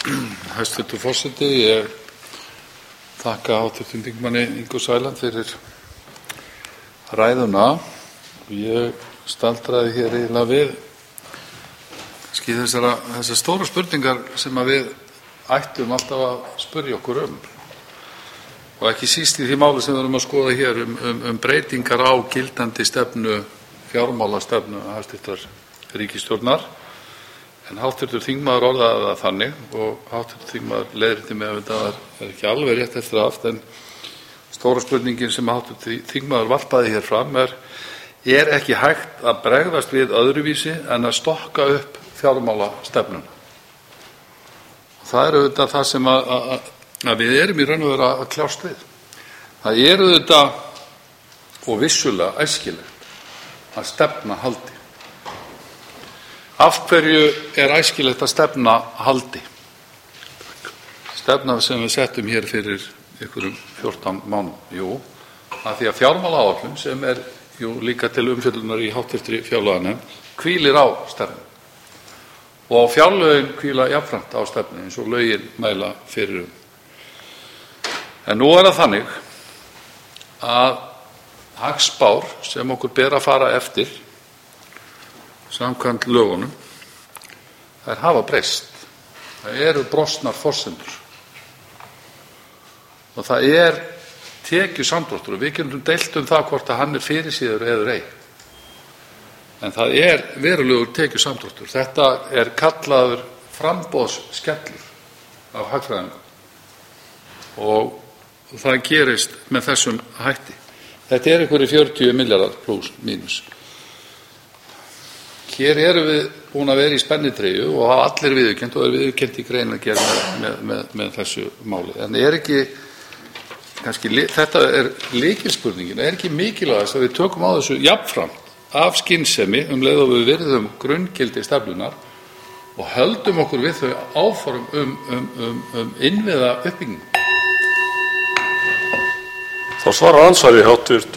Hæstv. Forseti, ég þakka hv. þingmanni Ingu Sæland fyrir ræðuna. Ég staldraði hér eiginlega við þessar stóru spurningar sem við ættum alltaf að spyrja okkur og ekki síst í því máli sem við erum að skoða hér breytingar á gildandi stefnu, fjármálastefnu hæstv. Ríkisstjórnar. En hv. þingmaður orðaði það þannig og hv. þingmaður leiðrétti mig ef þetta er ekki alveg rétt eftir haft, en stóra spurningin sem hv. þingmaður varpaði hér fram er ekki hægt að bregðast við öðruvísi en að stokka upp fjármálastefnuna. Það er auðvitað það sem að við erum í raun og veru að kljást við. Það er auðvitað og vissulega æskilegt að stefna haldi. Af hverju er æskilegt að stefna haldi? Stefna sem við settum hér fyrir einhverjum 14 mánuðum. Jú, af því að fjármálaáætlun sem er líka til umfjöllunar í hv. fjárlaganefnd hvílir á stefnu. Og fjárlögin hvíla jafnframt á stefnu eins og lögin mæla fyrir En nú er það þannig að hagspár sem okkur ber að fara eftir samkvæmt lögunum, þær hafa breyst. Það eru brostnar forsendur og það er tekjusamdráttur og við getum deilt það hvort að hann er fyrirséður eður ei. En það er verulegur tekjusamdráttur. Þetta er kallaður framboðsskellur af hagfræðingum og það gerist með þessum hætti. Þetta er einhverjir 40 milljarðar pluss mínus. Hér erum við búin að vera í spennitreyju og hafa allir viðurkennt og er viðurkennt í greinargerð með þessu máli. En ekki, kannski, þetta er lykilspurningin, er ekki mikilvægast að við tökum á þessu jafnframt af skynsemi leið og við virðum grunngildi stefnunnar og höldum okkur við þau áform innviða uppbyggingu. Þá svarar ansvari hv.